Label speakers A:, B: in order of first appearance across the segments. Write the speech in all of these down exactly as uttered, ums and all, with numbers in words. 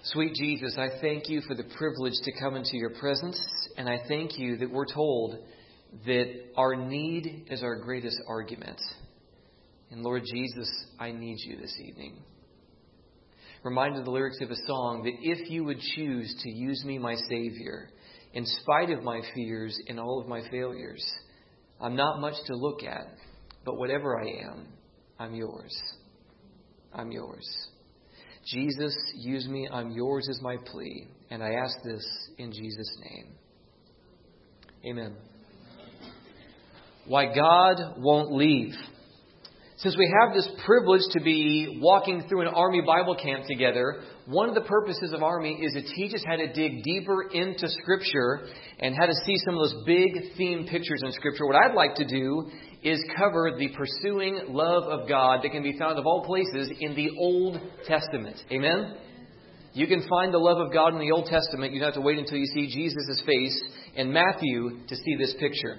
A: Sweet Jesus, I thank you for the privilege to come into your presence, and I thank you that we're told that our need is our greatest argument. And Lord Jesus, I need you this evening. Reminded of the lyrics of a song that if you would choose to use me, my Savior, in spite of my fears and all of my failures, I'm not much to look at, but whatever I am, I'm yours. I'm yours. Jesus, use me. I'm yours is my plea. And I ask this in Jesus' name. Amen. Why God won't leave. Since we have this privilege to be walking through an Army Bible camp together, one of the purposes of Army is to teach us how to dig deeper into Scripture and how to see some of those big theme pictures in Scripture. What I'd like to do is cover the pursuing love of God that can be found of all places in the Old Testament. Amen? You can find the love of God in the Old Testament. You don't have to wait until you see Jesus' face in Matthew to see this picture.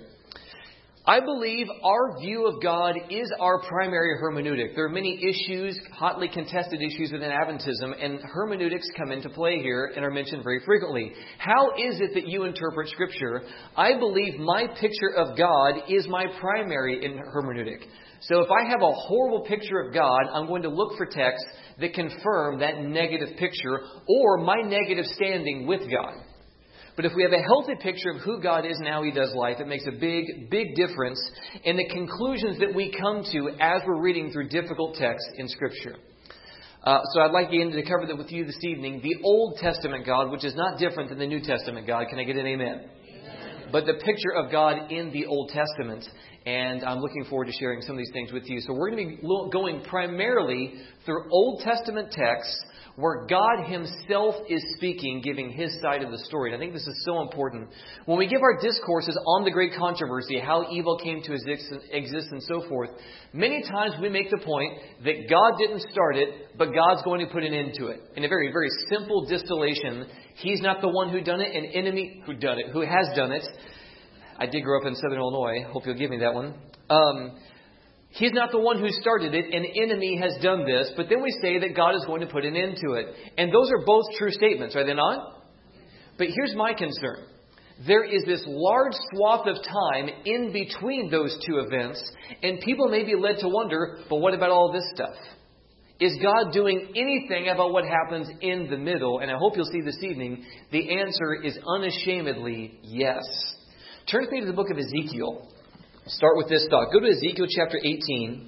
A: I believe our view of God is our primary hermeneutic. There are many issues, hotly contested issues within Adventism, and hermeneutics come into play here and are mentioned very frequently. How is it that you interpret Scripture? I believe my picture of God is my primary in hermeneutic. So if I have a horrible picture of God, I'm going to look for texts that confirm that negative picture or my negative standing with God. But if we have a healthy picture of who God is and how He does life, it makes a big, big difference in the conclusions that we come to as we're reading through difficult texts in Scripture. Uh, so I'd like to to cover that with you this evening. The Old Testament God, which is not different than the New Testament God. Can I get an amen? Amen. But the picture of God in the Old Testament. And I'm looking forward to sharing some of these things with you. So we're going to be going primarily through Old Testament texts where God Himself is speaking, giving His side of the story. And I think this is so important. When we give our discourses on the great controversy, how evil came to exist and so forth, many times we make the point that God didn't start it, but God's going to put an end to it. In a very, very simple distillation, He's not the one who done it, an enemy who done it, who has done it. I did grow up in Southern Illinois. Hope you'll give me that one. Um, He's not the one who started it. An enemy has done this. But then we say that God is going to put an end to it. And those are both true statements, are they not? But here's my concern. There is this large swath of time in between those two events. And people may be led to wonder, but what about all this stuff? Is God doing anything about what happens in the middle? And I hope you'll see this evening, the answer is unashamedly yes. Turn with me to the book of Ezekiel. I'll start with this thought. Go to Ezekiel chapter eighteen.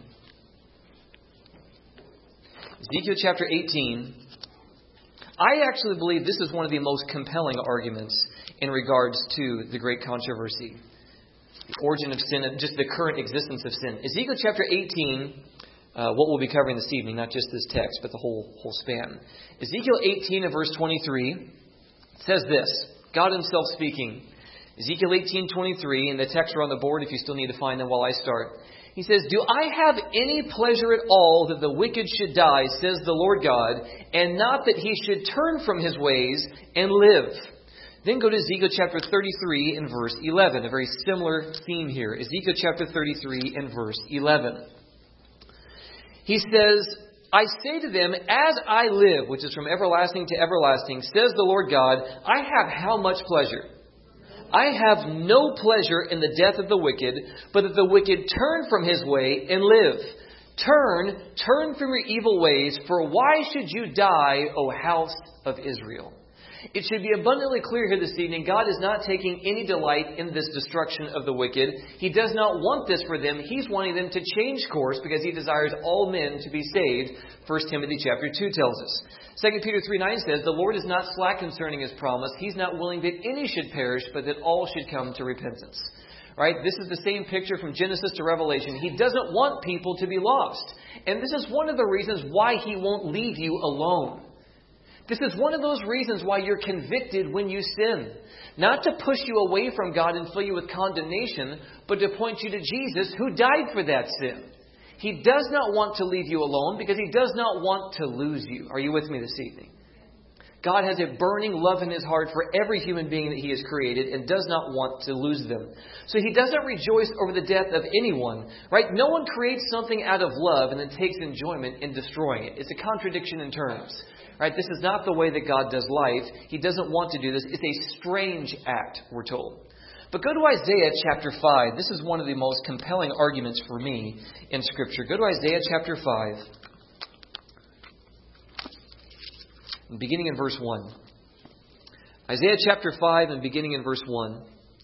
A: Ezekiel chapter eighteen. I actually believe this is one of the most compelling arguments in regards to the great controversy. The origin of sin and just the current existence of sin. Ezekiel chapter eighteen, uh, what we'll be covering this evening, not just this text, but the whole, whole span. Ezekiel eighteen and verse twenty-three says this, God Himself speaking. Ezekiel eighteen twenty-three, and the texts are on the board if you still need to find them while I start. He says, do I have any pleasure at all that the wicked should die, says the Lord God, and not that he should turn from his ways and live? Then go to Ezekiel chapter thirty-three and verse eleven, a very similar theme here. Ezekiel chapter thirty-three and verse eleven. He says, I say to them, as I live, which is from everlasting to everlasting, says the Lord God, I have how much pleasure? I have no pleasure in the death of the wicked, but that the wicked turn from his way and live. Turn, turn from your evil ways, for why should you die, O house of Israel? It should be abundantly clear here this evening, God is not taking any delight in this destruction of the wicked. He does not want this for them. He's wanting them to change course because He desires all men to be saved. First Timothy chapter two tells us. Second Peter three nine says, the Lord is not slack concerning His promise. He's not willing that any should perish, but that all should come to repentance. Right? This is the same picture from Genesis to Revelation. He doesn't want people to be lost. And this is one of the reasons why He won't leave you alone. This is one of those reasons why you're convicted when you sin. Not to push you away from God and fill you with condemnation, but to point you to Jesus who died for that sin. He does not want to leave you alone because He does not want to lose you. Are you with me this evening? God has a burning love in His heart for every human being that He has created and does not want to lose them. So He doesn't rejoice over the death of anyone, right? No one creates something out of love and then takes enjoyment in destroying it. It's a contradiction in terms. Right? This is not the way that God does life. He doesn't want to do this. It's a strange act, we're told. But go to Isaiah chapter five. This is one of the most compelling arguments for me in Scripture. Go to Isaiah chapter five, beginning in verse one. Isaiah chapter five and beginning in verse one.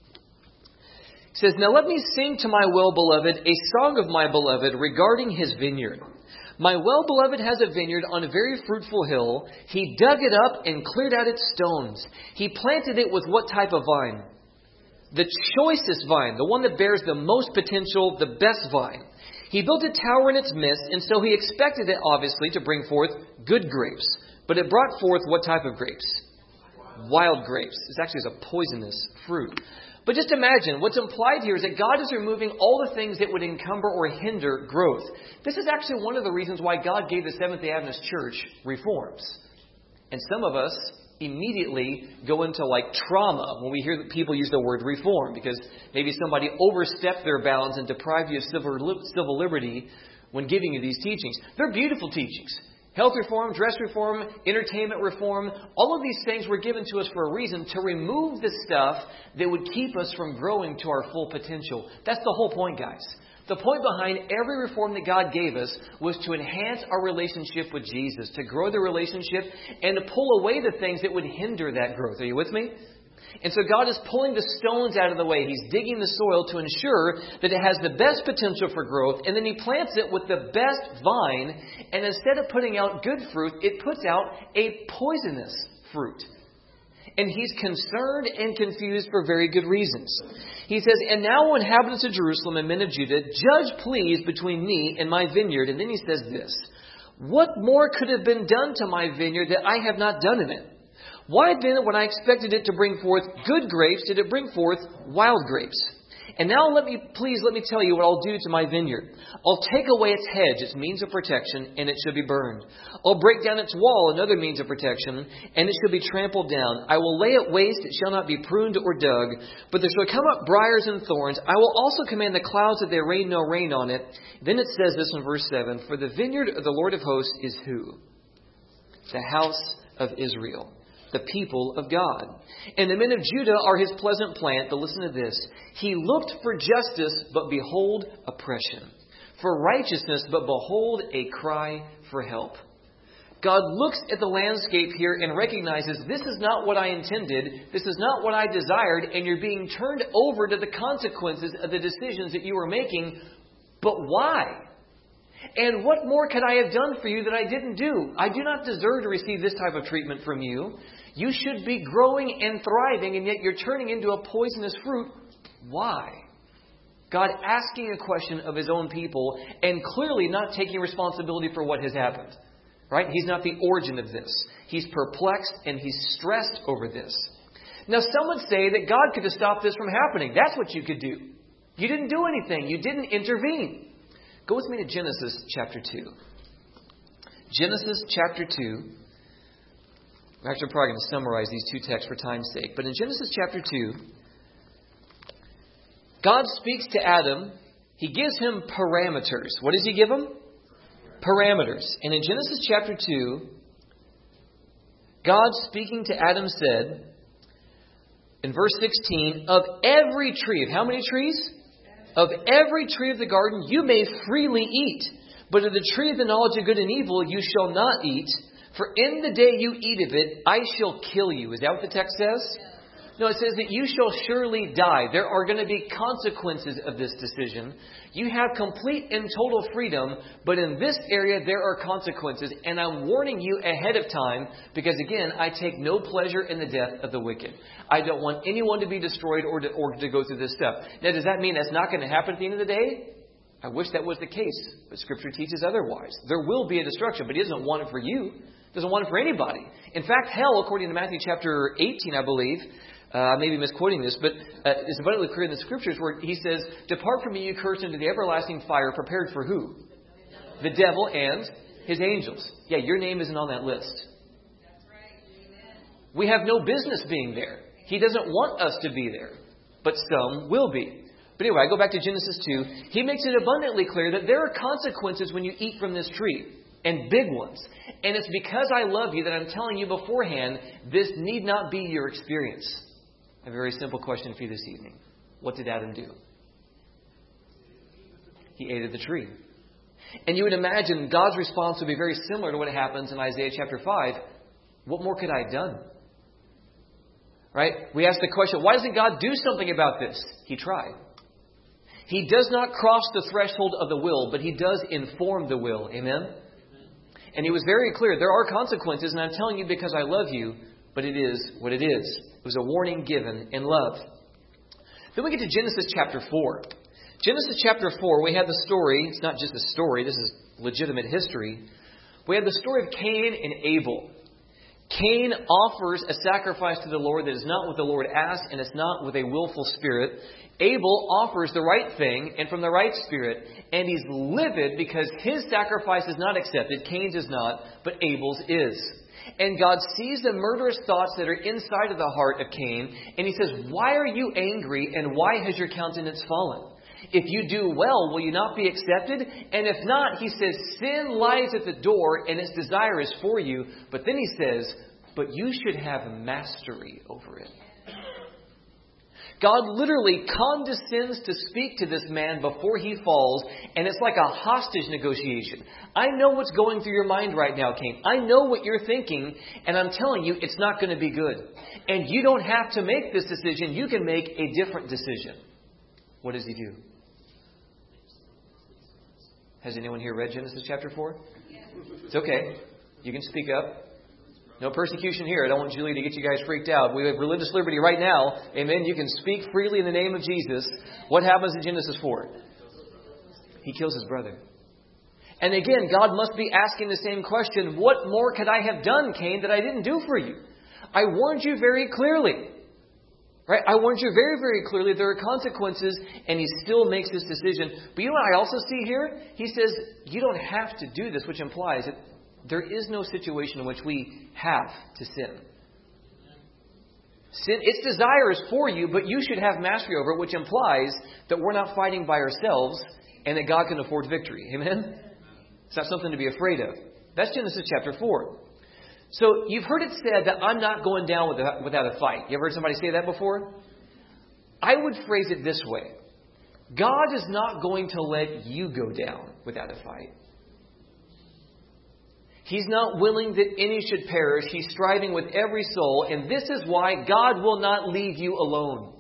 A: It says, "Now let me sing to my well-beloved a song of my beloved regarding his vineyard. My well-beloved has a vineyard on a very fruitful hill. He dug it up and cleared out its stones. He planted it with what type of vine? The choicest vine, the one that bears the most potential, the best vine. He built a tower in its midst, and so he expected it, obviously, to bring forth good grapes. But it brought forth what type of grapes? Wild grapes. This actually is a poisonous fruit." But just imagine, what's implied here is that God is removing all the things that would encumber or hinder growth. This is actually one of the reasons why God gave the Seventh-day Adventist Church reforms. And some of us immediately go into like trauma when we hear that people use the word reform, because maybe somebody overstepped their bounds and deprived you of civil, civil liberty when giving you these teachings. They're beautiful teachings. Health reform, dress reform, entertainment reform, all of these things were given to us for a reason, to remove the stuff that would keep us from growing to our full potential. That's the whole point, guys. The point behind every reform that God gave us was to enhance our relationship with Jesus, to grow the relationship, and to pull away the things that would hinder that growth. Are you with me? And so God is pulling the stones out of the way. He's digging the soil to ensure that it has the best potential for growth. And then He plants it with the best vine. And instead of putting out good fruit, it puts out a poisonous fruit. And He's concerned and confused for very good reasons. He says, "And now, O inhabitants of Jerusalem and men of Judah, judge please between me and my vineyard." And then He says this, "What more could have been done to my vineyard that I have not done in it? Why then, when I expected it to bring forth good grapes, did it bring forth wild grapes? And now let me, please let me tell you what I'll do to my vineyard. I'll take away its hedge, its means of protection, and it shall be burned. I'll break down its wall, another means of protection, and it shall be trampled down. I will lay it waste, it shall not be pruned or dug, but there shall come up briars and thorns. I will also command the clouds that they rain no rain on it." Then it says this in verse seven, "For the vineyard of the Lord of hosts is who? The house of Israel, the people of God. And the men of Judah are His pleasant plant." But listen to this. "He looked for justice, but behold, oppression. For righteousness, but behold, a cry for help." God looks at the landscape here and recognizes, this is not what I intended. This is not what I desired. And you're being turned over to the consequences of the decisions that you were making. But why? And what more could I have done for you that I didn't do? I do not deserve to receive this type of treatment from you. You should be growing and thriving, and yet you're turning into a poisonous fruit. Why? God asking a question of His own people and clearly not taking responsibility for what has happened. Right? He's not the origin of this. He's perplexed and He's stressed over this. Now, some would say that God could have stopped this from happening. That's what you could do. You didn't do anything. You didn't intervene. Go with me to Genesis chapter two. Genesis chapter two. We're actually probably going to summarize these two texts for time's sake. But in Genesis chapter two, God speaks to Adam. He gives him parameters. What does He give him? Parameters. And in Genesis chapter two, God speaking to Adam said, in verse sixteen, "Of every tree," of how many trees? "Of every tree of the garden you may freely eat, but of the tree of the knowledge of good and evil you shall not eat, for in the day you eat of it, I shall kill you." Is that what the text says? No, it says that you shall surely die. There are going to be consequences of this decision. You have complete and total freedom, but in this area there are consequences. And I'm warning you ahead of time because, again, I take no pleasure in the death of the wicked. I don't want anyone to be destroyed or to, or to go through this step. Now, does that mean that's not going to happen at the end of the day? I wish that was the case, but Scripture teaches otherwise. There will be a destruction, but He doesn't want it for you. He doesn't want it for anybody. In fact, hell, according to Matthew chapter eighteen, I believe, Uh, I may be misquoting this, but uh, it's abundantly clear in the Scriptures where He says, "Depart from me, you cursed, into the everlasting fire prepared for who? The devil and his angels." Yeah, your name isn't on that list.
B: That's right. Amen.
A: We have no business being there. He doesn't want us to be there, but some will be. But anyway, I go back to Genesis two. He makes it abundantly clear that there are consequences when you eat from this tree. and big ones. And it's because I love you that I'm telling you beforehand, this need not be your experience. I have a very simple question for you this evening. What did Adam do? He ate of the tree. And you would imagine God's response would be very similar to what happens in Isaiah chapter five. What more could I have done? Right? We ask the question, why doesn't God do something about this? He tried. He does not cross the threshold of the will, but He does inform the will. Amen? And He was very clear. There are consequences, and I'm telling you because I love you, but it is what it is. It was a warning given in love. Then we get to Genesis chapter four. Genesis chapter four, we have the story. It's not just a story. This is legitimate history. We have the story of Cain and Abel. Cain offers a sacrifice to the Lord that is not what the Lord asked, and it's not with a willful spirit. Abel offers the right thing and from the right spirit, and he's livid because his sacrifice is not accepted. Cain's is not, but Abel's is. And God sees the murderous thoughts that are inside of the heart of Cain, and He says, why are you angry, and why has your countenance fallen? If you do well, will you not be accepted? And if not, He says, sin lies at the door, and its desire is for you. But then He says, but you should have mastery over it. God literally condescends to speak to this man before he falls, and it's like a hostage negotiation. I know what's going through your mind right now, Cain. I know what you're thinking, and I'm telling you, it's not going to be good. And you don't have to make this decision. You can make a different decision. What does he do? Has anyone here read Genesis chapter four? It's okay. You can speak up. No persecution here. I don't want Julie to get you guys freaked out. We have religious liberty right now. Amen. You can speak freely in the name of Jesus. What happens in Genesis four? He kills his brother. And again, God must be asking the same question. What more could I have done, Cain, that I didn't do for you? I warned you very clearly. Right? I warned you very, very clearly there are consequences, and he still makes this decision. But you know what I also see here? He says, you don't have to do this, which implies that there is no situation in which we have to sin. Sin, its desire is for you, but you should have mastery over it, which implies that we're not fighting by ourselves and that God can afford victory. Amen? It's not something to be afraid of. That's Genesis chapter four. So you've heard it said that I'm not going down without, without a fight. You ever heard somebody say that before? I would phrase it this way. God is not going to let you go down without a fight. He's not willing that any should perish. He's striving with every soul. And this is why God will not leave you alone.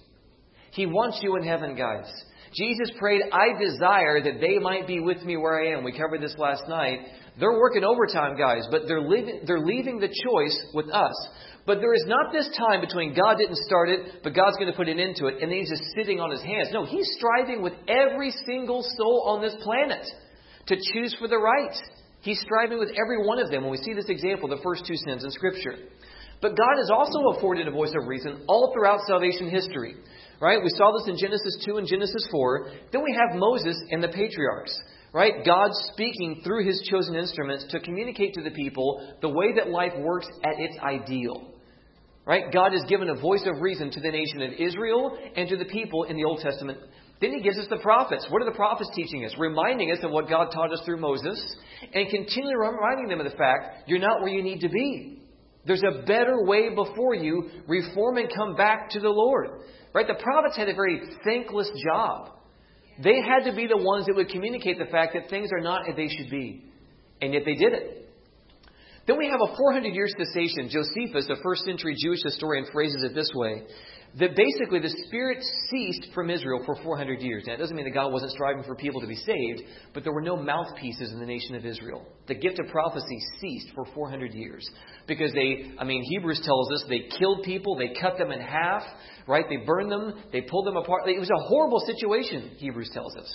A: He wants you in heaven, guys. Jesus prayed, I desire that they might be with me where I am. We covered this last night. They're working overtime, guys, but they're leaving, they're leaving the choice with us. But there is not this time between God didn't start it, but God's going to put an end to it, and then He's just sitting on His hands. No, He's striving with every single soul on this planet to choose for the right. He's striving with every one of them. When we see this example, the first two sins in Scripture. But God has also afforded a voice of reason all throughout salvation history. Right? We saw this in Genesis two and Genesis four. Then we have Moses and the patriarchs. Right? God speaking through His chosen instruments to communicate to the people the way that life works at its ideal. Right? God has given a voice of reason to the nation of Israel and to the people in the Old Testament. Then He gives us the prophets. What are the prophets teaching us? Reminding us of what God taught us through Moses and continually reminding them of the fact you're not where you need to be. There's a better way before you. Reform and come back to the Lord. Right? The prophets had a very thankless job. They had to be the ones that would communicate the fact that things are not as they should be. And yet they did it. Then we have a four hundred year cessation. Josephus, a first century Jewish historian, phrases it this way. That basically the Spirit ceased from Israel for four hundred years. Now, it doesn't mean that God wasn't striving for people to be saved, but there were no mouthpieces in the nation of Israel. The gift of prophecy ceased for four hundred years. Because they, I mean, Hebrews tells us they killed people, they cut them in half, right? They burned them, they pulled them apart. It was a horrible situation, Hebrews tells us.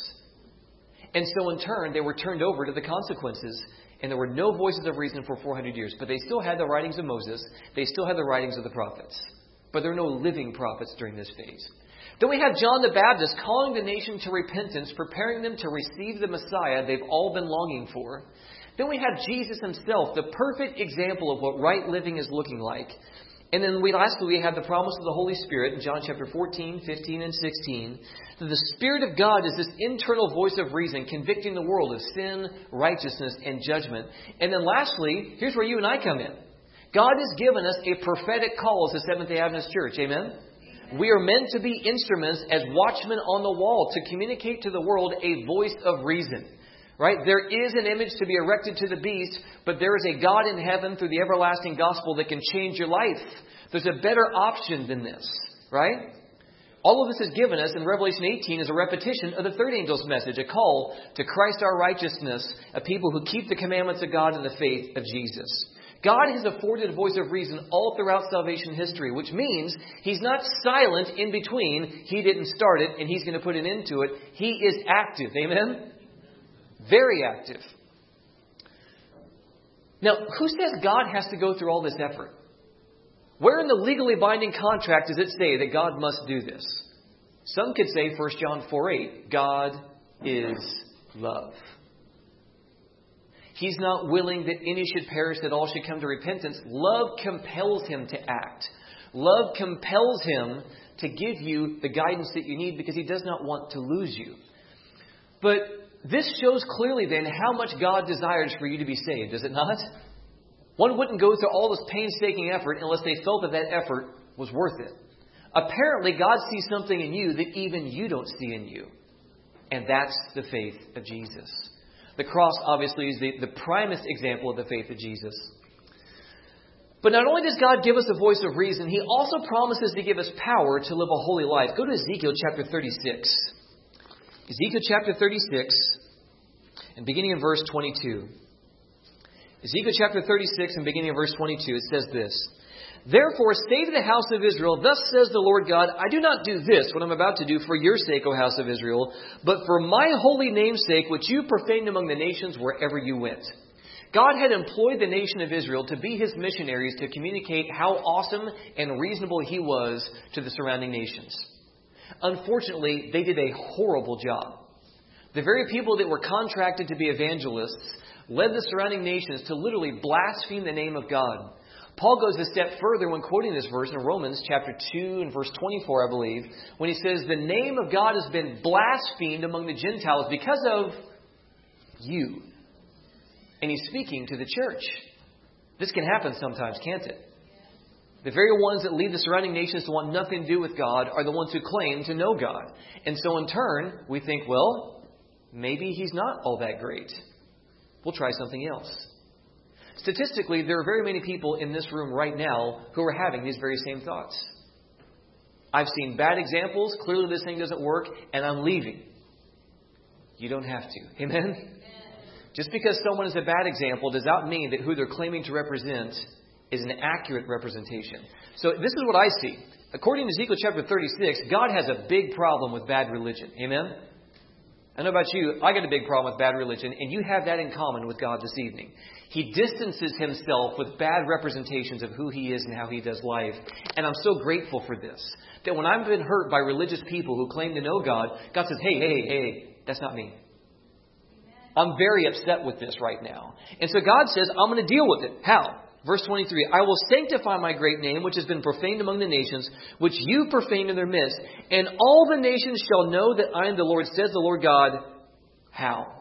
A: And so in turn, they were turned over to the consequences. And there were no voices of reason for four hundred years. But they still had the writings of Moses. They still had the writings of the prophets. But there are no living prophets during this phase. Then we have John the Baptist calling the nation to repentance, preparing them to receive the Messiah they've all been longing for. Then we have Jesus Himself, the perfect example of what right living is looking like. And then we lastly we have the promise of the Holy Spirit in John chapter fourteen, fifteen, and sixteen. That the Spirit of God is this internal voice of reason convicting the world of sin, righteousness, and judgment. And then lastly, here's where you and I come in. God has given us a prophetic call as the Seventh-day Adventist Church. Amen? Amen? We are meant to be instruments as watchmen on the wall to communicate to the world a voice of reason. Right? There is an image to be erected to the beast, but there is a God in heaven through the everlasting gospel that can change your life. There's a better option than this. Right? All of this is given us in Revelation eighteen as a repetition of the third angel's message, a call to Christ our righteousness, a people who keep the commandments of God and the faith of Jesus. God has afforded a voice of reason all throughout salvation history, which means He's not silent in between. He didn't start it and He's going to put an end to it. He is active. Amen? Very active. Now, who says God has to go through all this effort? Where in the legally binding contract does it say that God must do this? Some could say First John four eight, God is love. He's not willing that any should perish, that all should come to repentance. Love compels Him to act. Love compels Him to give you the guidance that you need because He does not want to lose you. But this shows clearly then how much God desires for you to be saved, does it not? One wouldn't go through all this painstaking effort unless they felt that that effort was worth it. Apparently, God sees something in you that even you don't see in you. And that's the faith of Jesus. The cross, obviously, is the, the primest example of the faith of Jesus. But not only does God give us a voice of reason, He also promises to give us power to live a holy life. Go to Ezekiel chapter thirty-six. Ezekiel chapter thirty-six, and beginning in verse twenty-two. Ezekiel chapter thirty-six, and beginning in verse twenty-two, it says this. Therefore say to the house of Israel, thus says the Lord God, I do not do this, what I'm about to do, for your sake, O house of Israel, but for my holy name's sake, which you profaned among the nations wherever you went. God had employed the nation of Israel to be His missionaries to communicate how awesome and reasonable He was to the surrounding nations. Unfortunately, they did a horrible job. The very people that were contracted to be evangelists led the surrounding nations to literally blaspheme the name of God. Paul goes a step further when quoting this verse in Romans chapter two and verse twenty-four, I believe, when he says, the name of God has been blasphemed among the Gentiles because of you. And he's speaking to the church. This can happen sometimes, can't it? The very ones that lead the surrounding nations to want nothing to do with God are the ones who claim to know God. And so in turn, we think, well, maybe He's not all that great. We'll try something else. Statistically, there are very many people in this room right now who are having these very same thoughts. I've seen bad examples. Clearly this thing doesn't work, and I'm leaving. You don't have to. Amen? Amen. Just because someone is a bad example does not mean that who they're claiming to represent is an accurate representation. So this is what I see. According to Ezekiel chapter thirty-six, God has a big problem with bad religion. Amen? I don't know about you, I got a big problem with bad religion, and you have that in common with God this evening. He distances Himself with bad representations of who He is and how He does life. And I'm so grateful for this. That when I've been hurt by religious people who claim to know God, God says, hey, hey, hey, that's not me. I'm very upset with this right now. And so God says, I'm going to deal with it. How? Verse twenty-three, I will sanctify my great name, which has been profaned among the nations, which you profaned in their midst. And all the nations shall know that I am the Lord, says the Lord God. How?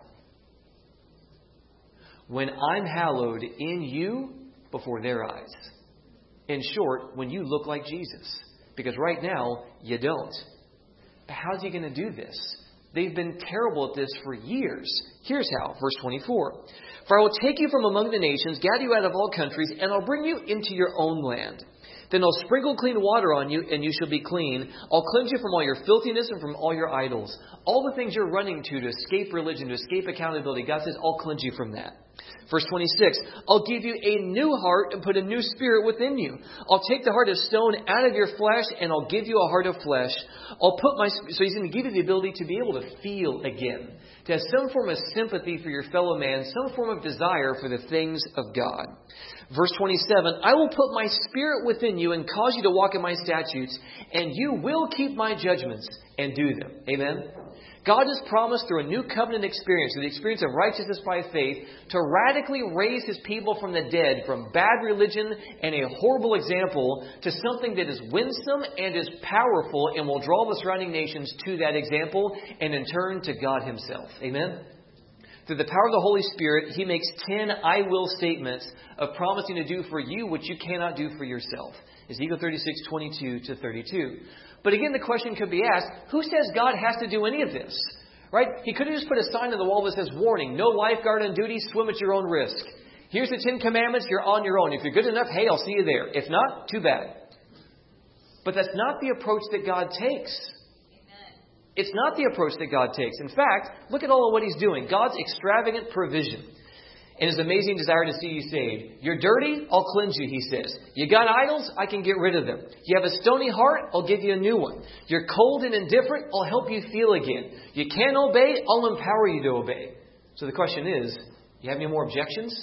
A: When I'm hallowed in you before their eyes. In short, when you look like Jesus. Because right now, you don't. But how's He going to do this? They've been terrible at this for years. Here's how. Verse twenty-four. For I will take you from among the nations, gather you out of all countries, and I'll bring you into your own land. Then I'll sprinkle clean water on you, and you shall be clean. I'll cleanse you from all your filthiness and from all your idols. All the things you're running to to escape religion, to escape accountability, God says, I'll cleanse you from that. Verse twenty-six, I'll give you a new heart and put a new spirit within you. I'll take the heart of stone out of your flesh, and I'll give you a heart of flesh. I'll put my, so He's going to give you the ability to be able to feel again, to have some form of sympathy for your fellow man, some form of desire for the things of God. Verse twenty-seven, I will put my spirit within you and cause you to walk in my statutes, and you will keep my judgments and do them. Amen? God has promised through a new covenant experience, through the experience of righteousness by faith, to radically raise His people from the dead, from bad religion and a horrible example, to something that is winsome and is powerful and will draw the surrounding nations to that example and in turn to God Himself. Amen? Through the power of the Holy Spirit, He makes ten I will statements of promising to do for you what you cannot do for yourself. Ezekiel thirty-six, twenty-two to thirty-two. But again, the question could be asked, who says God has to do any of this? Right? He could have just put a sign on the wall that says, warning, no lifeguard on duty, swim at your own risk. Here's the Ten Commandments, you're on your own. If you're good enough, hey, I'll see you there. If not, too bad. But that's not the approach that God takes. It's not the approach that God takes. In fact, look at all of what He's doing. God's extravagant provision and His amazing desire to see you saved. You're dirty, I'll cleanse you, He says. You got idols, I can get rid of them. You have a stony heart, I'll give you a new one. You're cold and indifferent, I'll help you feel again. You can't obey, I'll empower you to obey. So the question is, you have any more objections?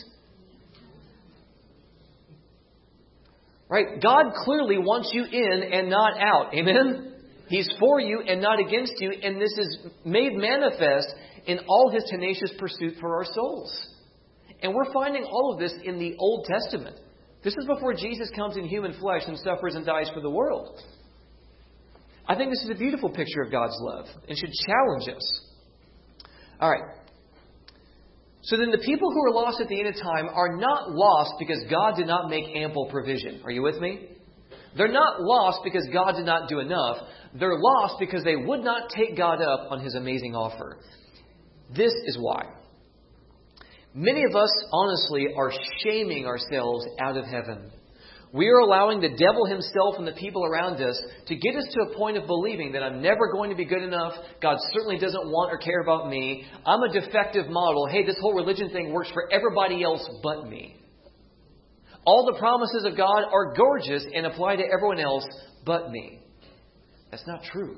A: Right? God clearly wants you in and not out. Amen? He's for you and not against you. And this is made manifest in all His tenacious pursuit for our souls. And we're finding all of this in the Old Testament. This is before Jesus comes in human flesh and suffers and dies for the world. I think this is a beautiful picture of God's love and should challenge us. All right. So then the people who are lost at the end of time are not lost because God did not make ample provision. Are you with me? They're not lost because God did not do enough. They're lost because they would not take God up on His amazing offer. This is why. Many of us, honestly, are shaming ourselves out of heaven. We are allowing the devil himself and the people around us to get us to a point of believing that I'm never going to be good enough. God certainly doesn't want or care about me. I'm a defective model. Hey, this whole religion thing works for everybody else but me. All the promises of God are gorgeous and apply to everyone else but me. That's not true.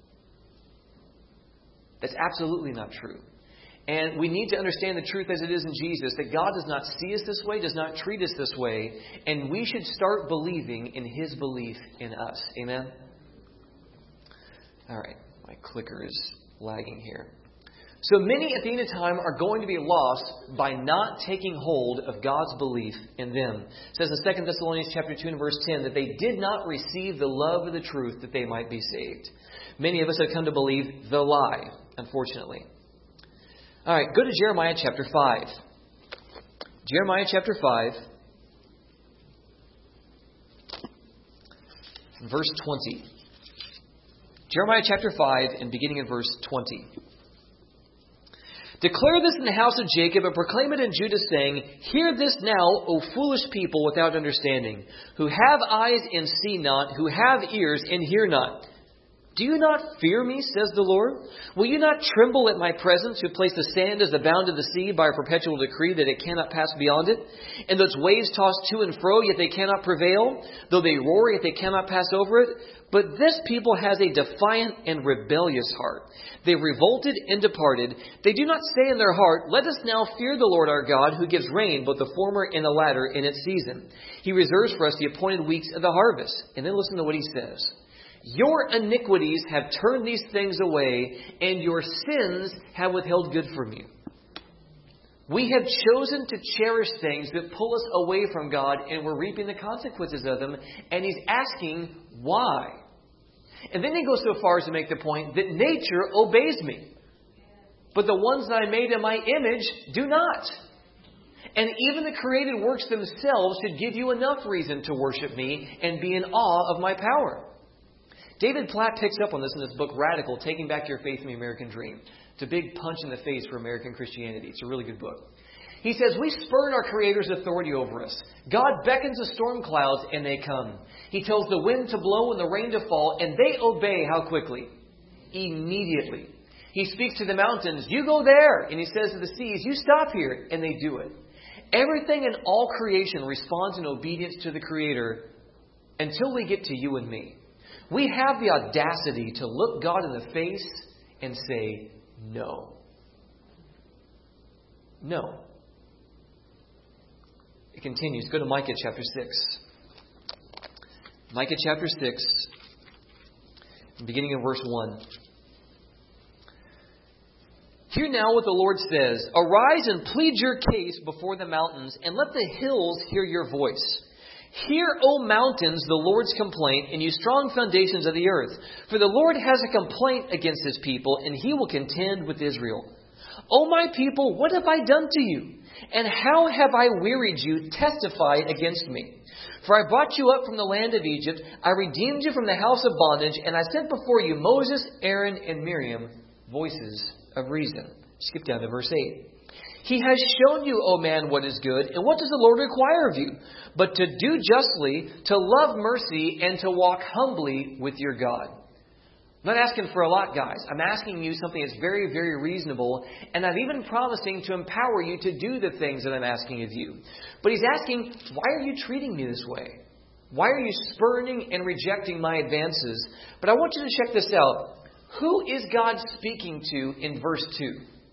A: That's absolutely not true. And we need to understand the truth as it is in Jesus, that God does not see us this way, does not treat us this way, and we should start believing in His belief in us. Amen? All right, my clicker is lagging here. So many at the end of time are going to be lost by not taking hold of God's belief in them. It says in Second Thessalonians chapter two and verse ten that they did not receive the love of the truth that they might be saved. Many of us have come to believe the lie, unfortunately. All right, go to Jeremiah chapter five. Jeremiah chapter five, verse twenty. Jeremiah chapter five and beginning in verse twenty. Declare this in the house of Jacob and proclaim it in Judah, saying, hear this now, O foolish people without understanding, who have eyes and see not, who have ears and hear not. Do you not fear me, says the Lord? Will you not tremble at my presence, who place the sand as the bound of the sea by a perpetual decree that it cannot pass beyond it? And those waves toss to and fro, yet they cannot prevail, though they roar, yet they cannot pass over it. But this people has a defiant and rebellious heart. They revolted and departed. They do not say in their heart, let us now fear the Lord our God, who gives rain, both the former and the latter, in its season. He reserves for us the appointed weeks of the harvest. And then listen to what he says. Your iniquities have turned these things away, and your sins have withheld good from you. We have chosen to cherish things that pull us away from God, and we're reaping the consequences of them. And he's asking, why? And then he goes so far as to make the point that nature obeys me. But the ones that I made in my image do not. And even the created works themselves should give you enough reason to worship me and be in awe of my power. David Platt picks up on this in his book, Radical, Taking Back Your Faith in the American Dream. It's a big punch in the face for American Christianity. It's a really good book. He says, we spurn our Creator's authority over us. God beckons the storm clouds and they come. He tells the wind to blow and the rain to fall, and they obey how quickly? Immediately. He speaks to the mountains, you go there. And he says to the seas, you stop here. And they do it. Everything in all creation responds in obedience to the Creator until we get to you and me. We have the audacity to look God in the face and say, no. No. It continues. Go to Micah chapter six. Micah chapter six, beginning in verse one. Hear now what the Lord says. Arise and plead your case before the mountains, and let the hills hear your voice. Hear, O mountains, the Lord's complaint, and you strong foundations of the earth. For the Lord has a complaint against his people, and he will contend with Israel. O my people, what have I done to you? And how have I wearied you? Testify against me. For I brought you up from the land of Egypt. I redeemed you from the house of bondage, and I sent before you Moses, Aaron, and Miriam, voices of reason. Skip down to verse eight. He has shown you, O man, what is good, and what does the Lord require of you? But to do justly, to love mercy, and to walk humbly with your God. I'm not asking for a lot, guys. I'm asking you something that's very, very reasonable, and I'm even promising to empower you to do the things that I'm asking of you. But he's asking, why are you treating me this way? Why are you spurning and rejecting my advances? But I want you to check this out. Who is God speaking to in verse two?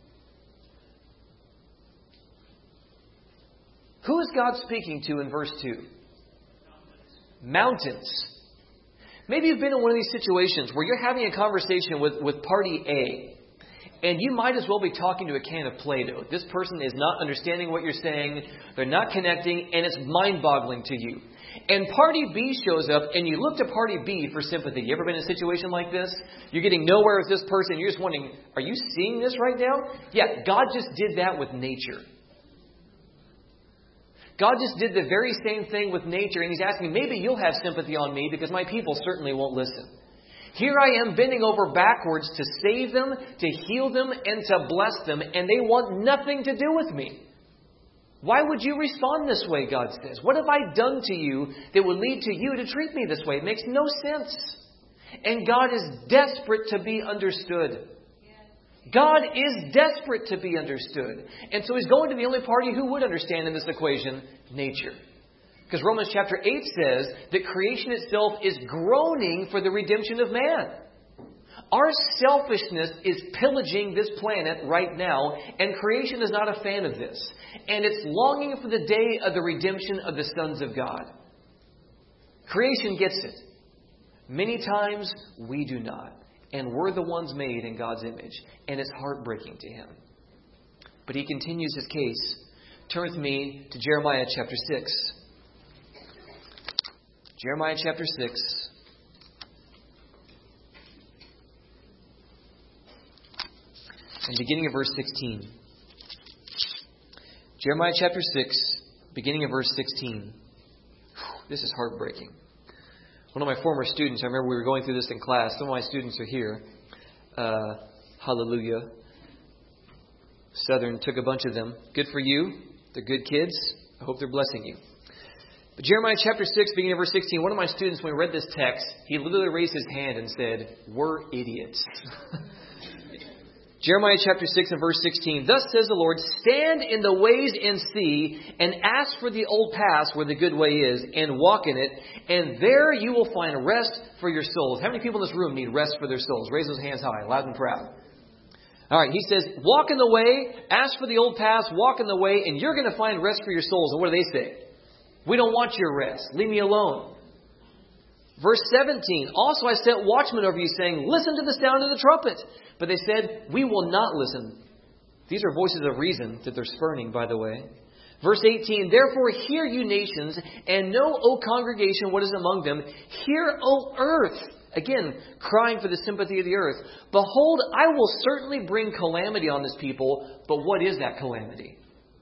A: Who is God speaking to in verse two? Mountains. Maybe you've been in one of these situations where you're having a conversation with, with party A, and you might as well be talking to a can of Play-Doh. This person is not understanding what you're saying, they're not connecting, and it's mind-boggling to you. And party B shows up, and you look to party B for sympathy. You ever been in a situation like this? You're getting nowhere with this person, you're just wondering, are you seeing this right now? Yeah, God just did that with nature. God just did the very same thing with nature, and he's asking, maybe you'll have sympathy on me because my people certainly won't listen. Here I am bending over backwards to save them, to heal them, and to bless them, and they want nothing to do with me. Why would you respond this way, God says? What have I done to you that would lead to you to treat me this way? It makes no sense. And God is desperate to be understood. God is desperate to be understood. And so he's going to the only party who would understand in this equation, nature. Because Romans chapter eight says that creation itself is groaning for the redemption of man. Our selfishness is pillaging this planet right now, and creation is not a fan of this. And it's longing for the day of the redemption of the sons of God. Creation gets it. Many times we do not. And we're the ones made in God's image. And it's heartbreaking to him. But he continues his case. Turn with me to Jeremiah chapter six. Jeremiah chapter six. And beginning of verse sixteen. Jeremiah chapter six, beginning of verse sixteen. This is heartbreaking. One of my former students, I remember we were going through this in class. Some of my students are here. Uh, hallelujah. Southern took a bunch of them. Good for you. They're good kids. I hope they're blessing you. But Jeremiah chapter six, beginning of verse sixteen, one of my students, when we read this text, he literally raised his hand and said, "We're idiots." Jeremiah chapter six and verse sixteen. Thus says the Lord, stand in the ways and see, and ask for the old paths where the good way is, and walk in it, and there you will find rest for your souls. How many people in this room need rest for their souls? Raise those hands high, loud and proud. All right, he says, walk in the way, ask for the old paths, walk in the way, and you're going to find rest for your souls. And what do they say? We don't want your rest. Leave me alone. Verse seventeen, also I set watchmen over you, saying, listen to the sound of the trumpet. But they said, we will not listen. These are voices of reason that they're spurning, by the way. Verse eighteen, therefore hear you nations, and know, O congregation, what is among them. Hear, O earth. Again, crying for the sympathy of the earth. Behold, I will certainly bring calamity on this people. But what is that calamity?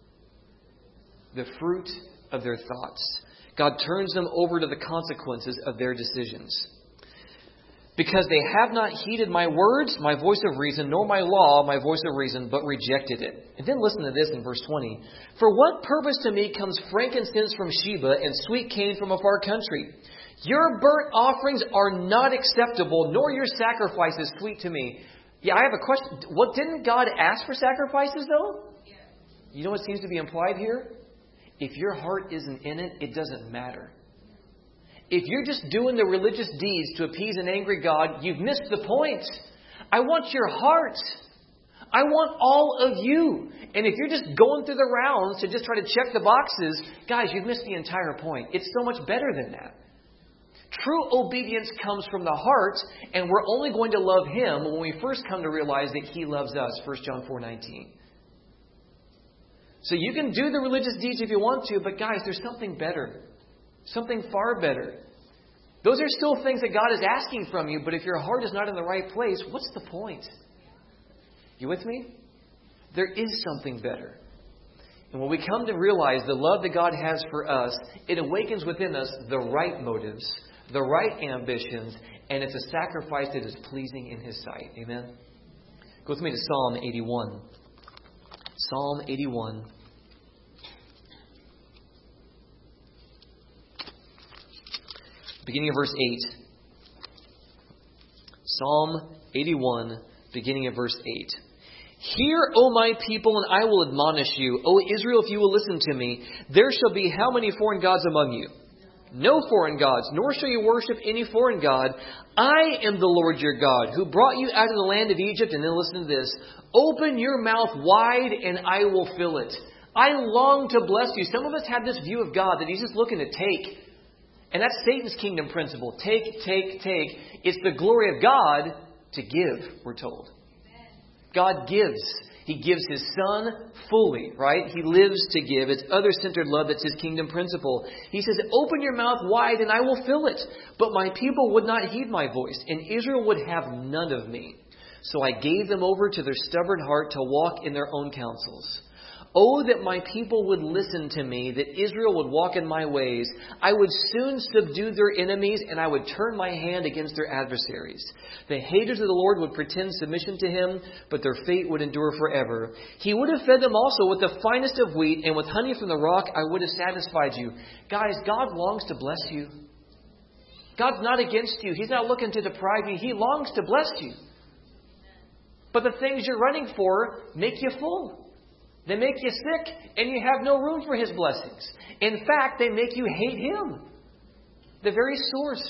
A: The fruit of their thoughts. God turns them over to the consequences of their decisions. Because they have not heeded my words, my voice of reason, nor my law, my voice of reason, but rejected it. And then listen to this in verse twenty. For what purpose to me comes frankincense from Sheba and sweet cane from a far country? Your burnt offerings are not acceptable, nor your sacrifices sweet to me. Yeah, I have a question. What, didn't God ask for sacrifices, though? Yeah. You know what seems to be implied here? If your heart isn't in it, it doesn't matter. If you're just doing the religious deeds to appease an angry God, you've missed the point. I want your heart. I want all of you. And if you're just going through the rounds to just try to check the boxes, guys, you've missed the entire point. It's so much better than that. True obedience comes from the heart, and we're only going to love Him when we first come to realize that He loves us. First John four nineteen. So you can do the religious deeds if you want to, but guys, there's something better. Something far better. Those are still things that God is asking from you, but if your heart is not in the right place, what's the point? You with me? There is something better. And when we come to realize the love that God has for us, it awakens within us the right motives, the right ambitions, and it's a sacrifice that is pleasing in His sight. Amen? Go with me to Psalm eighty-one. Psalm eighty-one. Beginning of verse eight. Psalm eighty-one, beginning of verse eight. Hear, O my people, and I will admonish you. O Israel, if you will listen to me, there shall be how many foreign gods among you? No foreign gods, nor shall you worship any foreign god. I am the Lord your God, who brought you out of the land of Egypt. And then listen to this. Open your mouth wide, and I will fill it. I long to bless you. Some of us have this view of God that He's just looking to take. And that's Satan's kingdom principle. Take, take, take. It's the glory of God to give, we're told. God gives. He gives His Son fully, right? He lives to give. It's other-centered love that's His kingdom principle. He says, open your mouth wide and I will fill it. But my people would not heed my voice, and Israel would have none of me. So I gave them over to their stubborn heart to walk in their own counsels. Oh, that my people would listen to me, that Israel would walk in my ways. I would soon subdue their enemies, and I would turn my hand against their adversaries. The haters of the Lord would pretend submission to Him, but their fate would endure forever. He would have fed them also with the finest of wheat, and with honey from the rock I would have satisfied you. Guys, God longs to bless you. God's not against you. He's not looking to deprive you. He longs to bless you. But the things you're running for make you full. They make you sick, and you have no room for His blessings. In fact, they make you hate Him, the very source.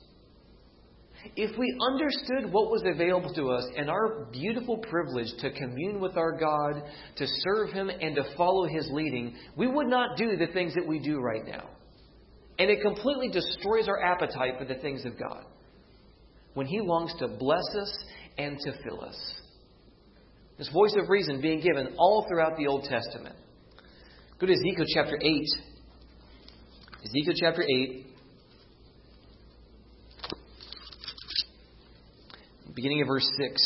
A: If we understood what was available to us and our beautiful privilege to commune with our God, to serve Him, and to follow His leading, we would not do the things that we do right now. And it completely destroys our appetite for the things of God when He longs to bless us and to fill us. This voice of reason being given all throughout the Old Testament. Go to Ezekiel chapter eight. Ezekiel chapter eight. Beginning of verse six.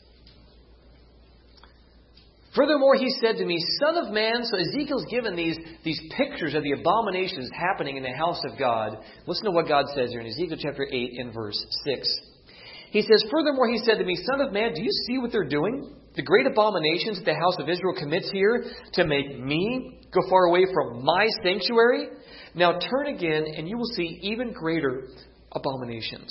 A: Furthermore, he said to me, Son of man, so Ezekiel's given these, these pictures of the abominations happening in the house of God. Listen to what God says here in Ezekiel chapter eight and verse six. He says, Furthermore, he said to me, Son of man, do you see what they're doing? The great abominations that the house of Israel commits here to make me go far away from my sanctuary? Now turn again and you will see even greater abominations.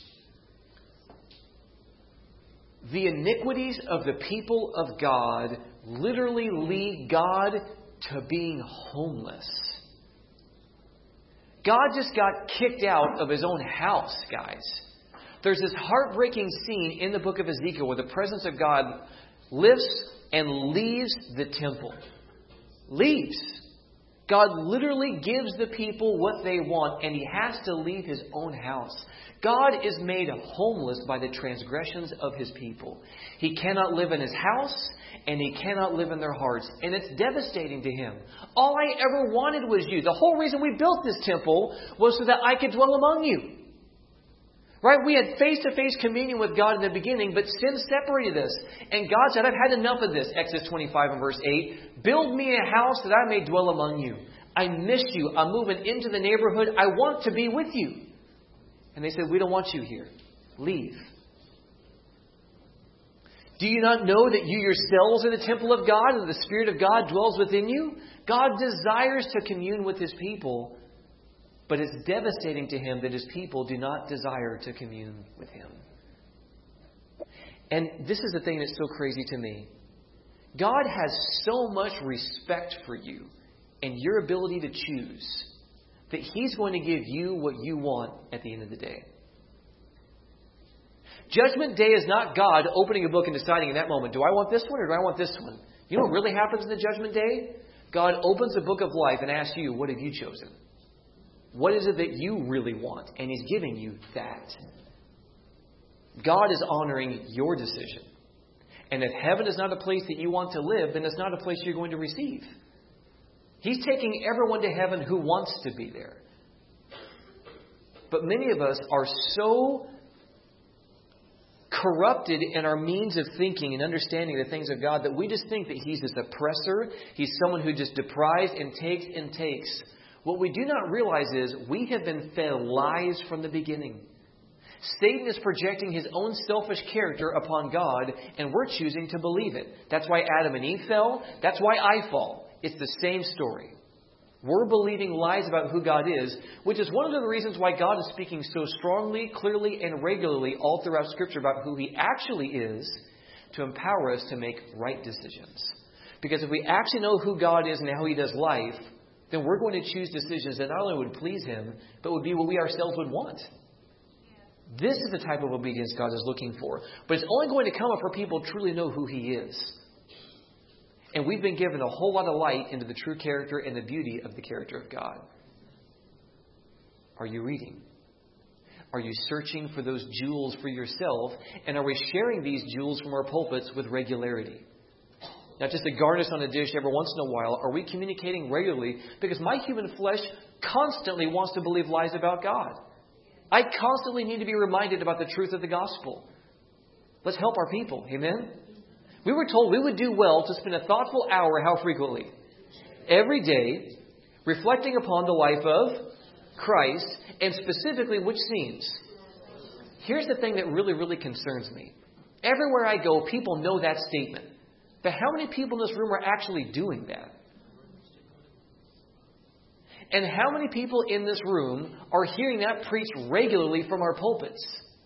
A: The iniquities of the people of God literally lead God to being homeless. God just got kicked out of His own house, guys. There's this heartbreaking scene in the book of Ezekiel where the presence of God lifts and leaves the temple. Leaves. God literally gives the people what they want, and He has to leave His own house. God is made homeless by the transgressions of His people. He cannot live in His house, and He cannot live in their hearts. And it's devastating to Him. All I ever wanted was you. The whole reason we built this temple was so that I could dwell among you. Right? We had face-to-face communion with God in the beginning, but sin separated us. And God said, I've had enough of this. Exodus twenty-five and verse eight. Build me a house that I may dwell among you. I miss you. I'm moving into the neighborhood. I want to be with you. And they said, we don't want you here. Leave. Do you not know that you yourselves are the temple of God and the Spirit of God dwells within you? God desires to commune with His people. But it's devastating to Him that His people do not desire to commune with Him. And this is the thing that's so crazy to me. God has so much respect for you and your ability to choose that He's going to give you what you want at the end of the day. Judgment Day is not God opening a book and deciding in that moment, do I want this one or do I want this one? You know what really happens in the Judgment Day? God opens the book of life and asks you, what have you chosen? What is it that you really want? And He's giving you that. God is honoring your decision. And if heaven is not a place that you want to live, then it's not a place you're going to receive. He's taking everyone to heaven who wants to be there. But many of us are so corrupted in our means of thinking and understanding the things of God that we just think that He's this oppressor. He's someone who just deprives and takes and takes. What we do not realize is we have been fed lies from the beginning. Satan is projecting his own selfish character upon God, and we're choosing to believe it. That's why Adam and Eve fell. That's why I fall. It's the same story. We're believing lies about who God is, which is one of the reasons why God is speaking so strongly, clearly, and regularly all throughout Scripture about who He actually is to empower us to make right decisions. Because if we actually know who God is and how He does life, then we're going to choose decisions that not only would please Him, but would be what we ourselves would want. This is the type of obedience God is looking for. But it's only going to come if our people truly know who He is. And we've been given a whole lot of light into the true character and the beauty of the character of God. Are you reading? Are you searching for those jewels for yourself? And are we sharing these jewels from our pulpits with regularity? Not just a garnish on a dish every once in a while. Are we communicating regularly? Because my human flesh constantly wants to believe lies about God. I constantly need to be reminded about the truth of the gospel. Let's help our people. Amen? We were told we would do well to spend a thoughtful hour, how frequently? Every day, reflecting upon the life of Christ, and specifically which scenes? Here's the thing that really, really concerns me. Everywhere I go, people know that statement. But how many people in this room are actually doing that? And how many people in this room are hearing that preached regularly from our pulpits?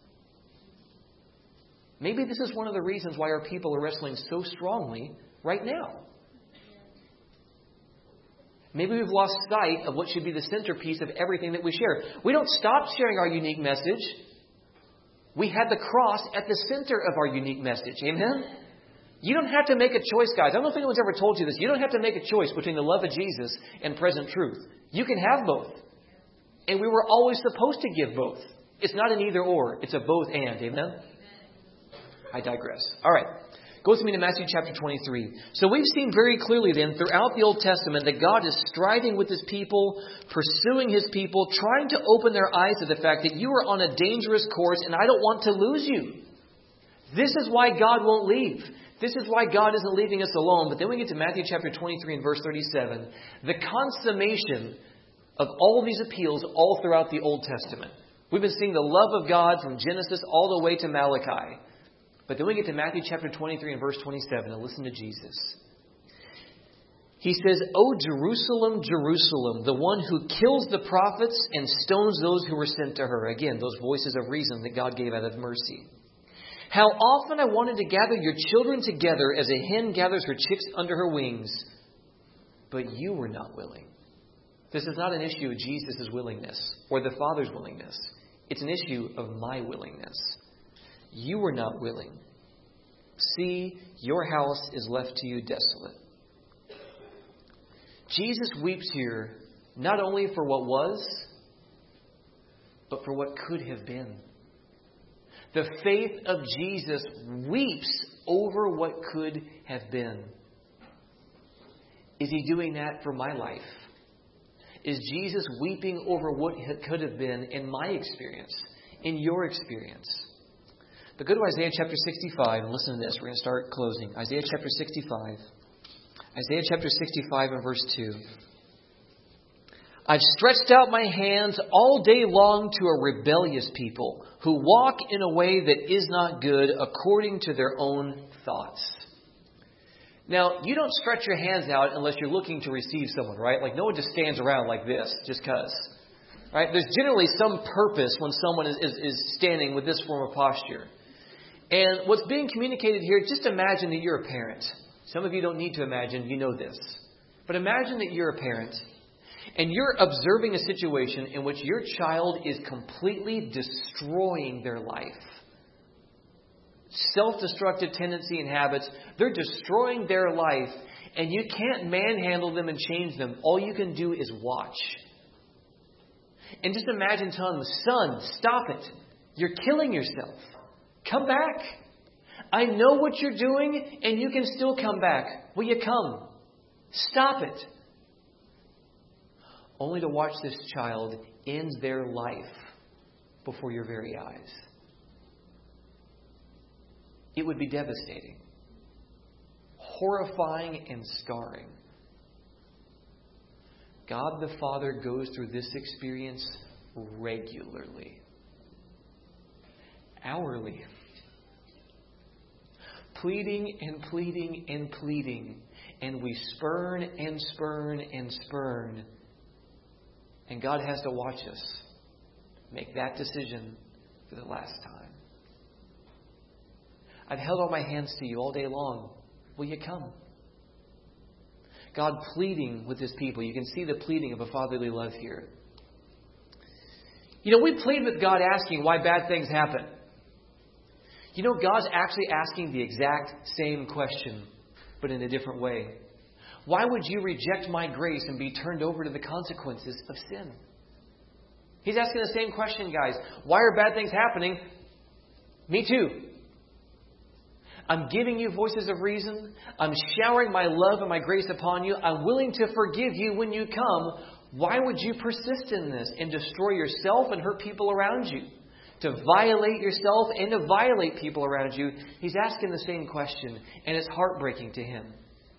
A: Maybe this is one of the reasons why our people are wrestling so strongly right now. Maybe we've lost sight of what should be the centerpiece of everything that we share. We don't stop sharing our unique message. We had the cross at the center of our unique message. Amen? You don't have to make a choice, guys. I don't know if anyone's ever told you this. You don't have to make a choice between the love of Jesus and present truth. You can have both. And we were always supposed to give both. It's not an either or. It's a both and. Amen? I digress. All right. Go with me to Matthew chapter twenty-three. So we've seen very clearly then throughout the Old Testament that God is striving with His people, pursuing His people, trying to open their eyes to the fact that you are on a dangerous course and I don't want to lose you. This is why God won't leave. This is why God isn't leaving us alone. But then we get to Matthew chapter twenty-three and verse thirty-seven. The consummation of all these appeals all throughout the Old Testament. We've been seeing the love of God from Genesis all the way to Malachi. But then we get to Matthew chapter twenty-three and verse twenty-seven and listen to Jesus. He says, "O Jerusalem, Jerusalem, the one who kills the prophets and stones those who were sent to her." Again, those voices of reason that God gave out of mercy. "How often I wanted to gather your children together as a hen gathers her chicks under her wings, but you were not willing." This is not an issue of Jesus' willingness or the Father's willingness. It's an issue of my willingness. You were not willing. See, your house is left to you desolate. Jesus weeps here not only for what was, but for what could have been. The faith of Jesus weeps over what could have been. Is He doing that for my life? Is Jesus weeping over what could have been in my experience, in your experience? But go to Isaiah chapter sixty-five and listen to this. We're going to start closing. Isaiah chapter sixty-five. Isaiah chapter sixty-five and verse two. "I've stretched out my hands all day long to a rebellious people who walk in a way that is not good according to their own thoughts." Now, you don't stretch your hands out unless you're looking to receive someone, right? Like no one just stands around like this just because. Right? There's generally some purpose when someone is, is, is standing with this form of posture. And what's being communicated here, just imagine that you're a parent. Some of you don't need to imagine, you know this. But imagine that you're a parent and you're observing a situation in which your child is completely destroying their life. Self-destructive tendency and habits. They're destroying their life and you can't manhandle them and change them. All you can do is watch. And just imagine telling the son, stop it. You're killing yourself. Come back. I know what you're doing and you can still come back. Will you come? Stop it. Only to watch this child end their life before your very eyes. It would be devastating, horrifying, and scarring. God the Father goes through this experience regularly, hourly, pleading and pleading and pleading, and we spurn and spurn and spurn. And God has to watch us make that decision for the last time. I've held out my hands to you all day long. Will you come? God pleading with His people. You can see the pleading of a fatherly love here. You know, we plead with God asking why bad things happen. You know, God's actually asking the exact same question, but in a different way. Why would you reject my grace and be turned over to the consequences of sin? He's asking the same question, guys. Why are bad things happening? Me too. I'm giving you voices of reason. I'm showering my love and my grace upon you. I'm willing to forgive you when you come. Why would you persist in this and destroy yourself and hurt people around you? To violate yourself and to violate people around you. He's asking the same question, and it's heartbreaking to him.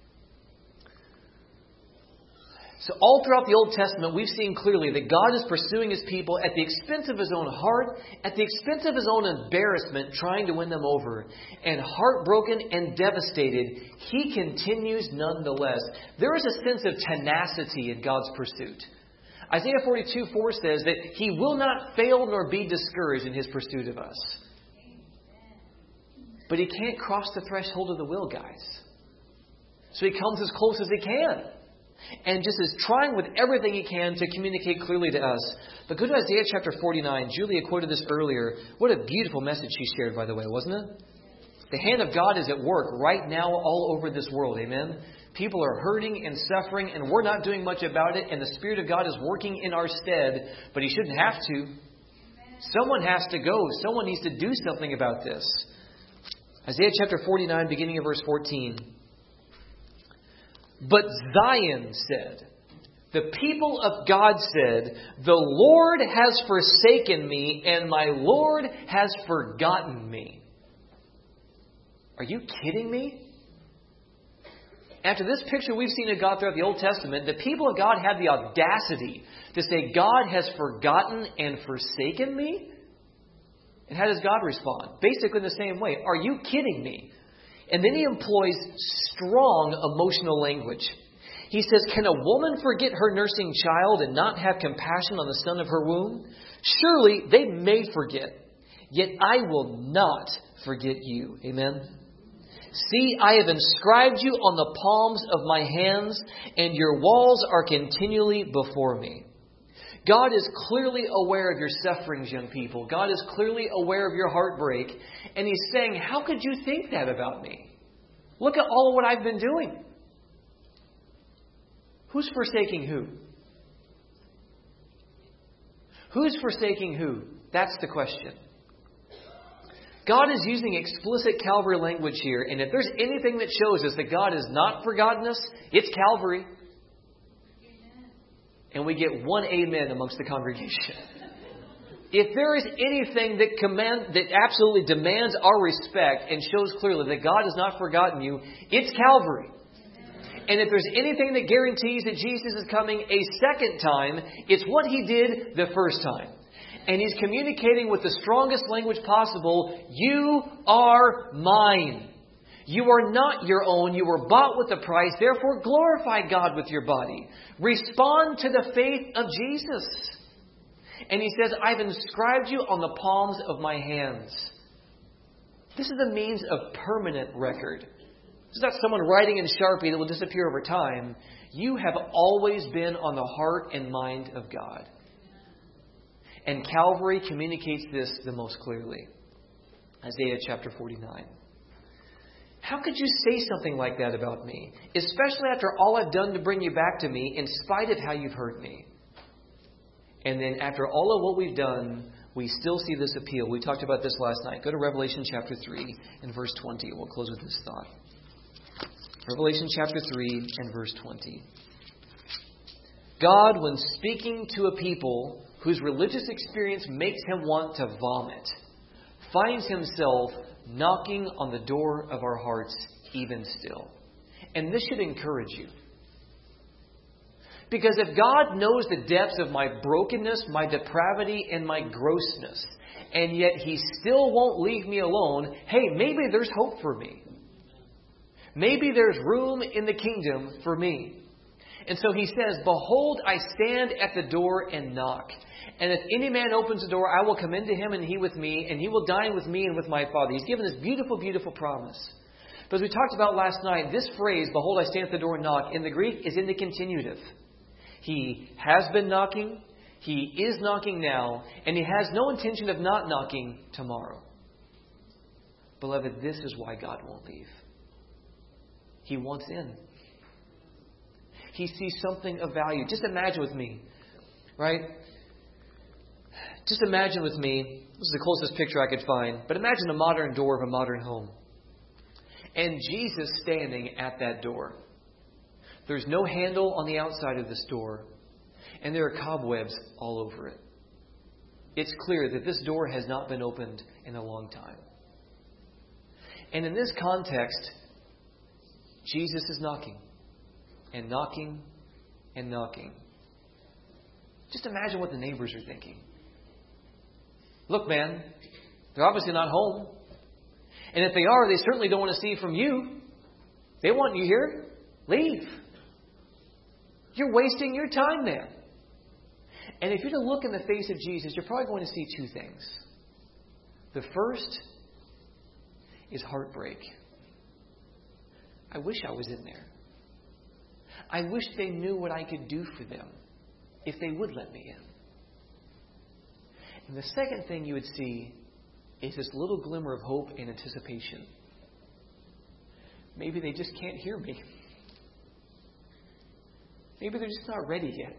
A: So all throughout the Old Testament, we've seen clearly that God is pursuing His people at the expense of His own heart, at the expense of His own embarrassment, trying to win them over. And heartbroken and devastated, He continues nonetheless. There is a sense of tenacity in God's pursuit. Isaiah forty-two four says that He will not fail nor be discouraged in His pursuit of us. But He can't cross the threshold of the will, guys. So He comes as close as He can. And just is trying with everything He can to communicate clearly to us. But go to Isaiah chapter forty-nine. Julia quoted this earlier. What a beautiful message she shared, by the way, wasn't it? The hand of God is at work right now all over this world. Amen? People are hurting and suffering, and we're not doing much about it. And the Spirit of God is working in our stead. But He shouldn't have to. Someone has to go. Someone needs to do something about this. Isaiah chapter forty-nine, beginning of verse fourteen. But Zion said, the people of God said, the Lord has forsaken me and my Lord has forgotten me. Are you kidding me? After this picture we've seen of God throughout the Old Testament, the people of God had the audacity to say, God has forgotten and forsaken me? And how does God respond? Basically in the same way. Are you kidding me? And then He employs strong emotional language. He says, can a woman forget her nursing child and not have compassion on the son of her womb? Surely they may forget, yet I will not forget you. Amen. See, I have inscribed you on the palms of my hands, and your walls are continually before me. God is clearly aware of your sufferings, young people. God is clearly aware of your heartbreak. And He's saying, how could you think that about me? Look at all of what I've been doing. Who's forsaking who? Who's forsaking who? That's the question. God is using explicit Calvary language here. And if there's anything that shows us that God has not forgotten us, it's Calvary. And we get one amen amongst the congregation. If there is anything that command, that absolutely demands our respect and shows clearly that God has not forgotten you, it's Calvary. And if there's anything that guarantees that Jesus is coming a second time, it's what He did the first time. And He's communicating with the strongest language possible. You are mine. You are not your own. You were bought with a price. Therefore, glorify God with your body. Respond to the faith of Jesus. And He says, I've inscribed you on the palms of my hands. This is a means of permanent record. This is not someone writing in Sharpie that will disappear over time. You have always been on the heart and mind of God. And Calvary communicates this the most clearly. Isaiah chapter forty-nine. How could you say something like that about me? Especially after all I've done to bring you back to me, in spite of how you've hurt me. And then after all of what we've done, we still see this appeal. We talked about this last night. Go to Revelation chapter three and verse twenty. We'll close with this thought. Revelation chapter three and verse twenty. God, when speaking to a people whose religious experience makes him want to vomit, finds himself knocking on the door of our hearts even still. And this should encourage you. Because if God knows the depths of my brokenness, my depravity, and my grossness, and yet He still won't leave me alone, hey, maybe there's hope for me. Maybe there's room in the kingdom for me. And so He says, behold, I stand at the door and knock. And if any man opens the door, I will come into him and he with me, and he will dine with me and with my Father. He's given this beautiful, beautiful promise. But as we talked about last night, this phrase, behold, I stand at the door and knock, in the Greek is in the continuative. He has been knocking, He is knocking now, and He has no intention of not knocking tomorrow. Beloved, this is why God won't leave. He wants in. He sees something of value. Just imagine with me, right? Just imagine with me, this is the closest picture I could find, but imagine a modern door of a modern home. And Jesus standing at that door. There's no handle on the outside of this door, and there are cobwebs all over it. It's clear that this door has not been opened in a long time. And in this context, Jesus is knocking, and knocking, and knocking. Just imagine what the neighbors are thinking. Look, man, they're obviously not home. And if they are, they certainly don't want to see from you. They want you here. Leave. You're wasting your time there. And if you're to look in the face of Jesus, you're probably going to see two things. The first is heartbreak. I wish I was in there. I wish they knew what I could do for them if they would let me in. And the second thing you would see is this little glimmer of hope and anticipation. Maybe they just can't hear me. Maybe they're just not ready yet.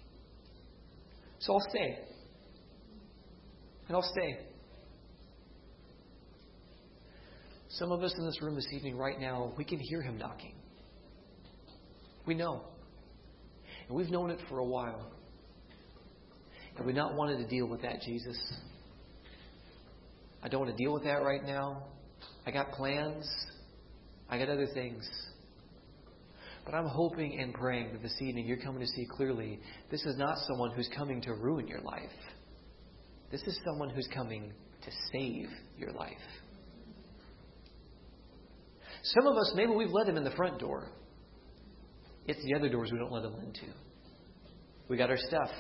A: So I'll stay. And I'll stay. Some of us in this room this evening right now, we can hear Him knocking. We know. And we've known it for a while. And we've not wanted to deal with that, Jesus. I don't want to deal with that right now. I got plans. I got other things. But I'm hoping and praying that this evening you're coming to see clearly this is not someone who's coming to ruin your life. This is someone who's coming to save your life. Some of us, maybe we've let Him in the front door. It's the other doors we don't let Him into. We got our stuff.